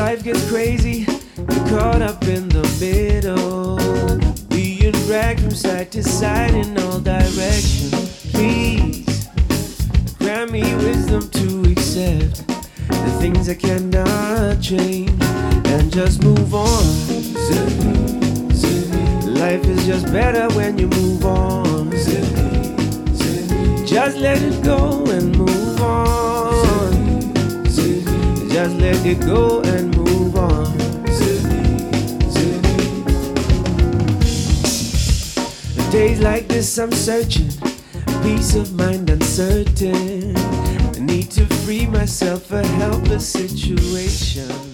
life gets crazy, you're caught up in the middle, being dragged from side to side in all directions. Please grant me wisdom to accept the things I cannot change and just move on. Life is just better when you move on. Just let it go and move on. Just let it go and move on. Days like this I'm searching, peace of mind uncertain. I need to free myself, a helpless situation.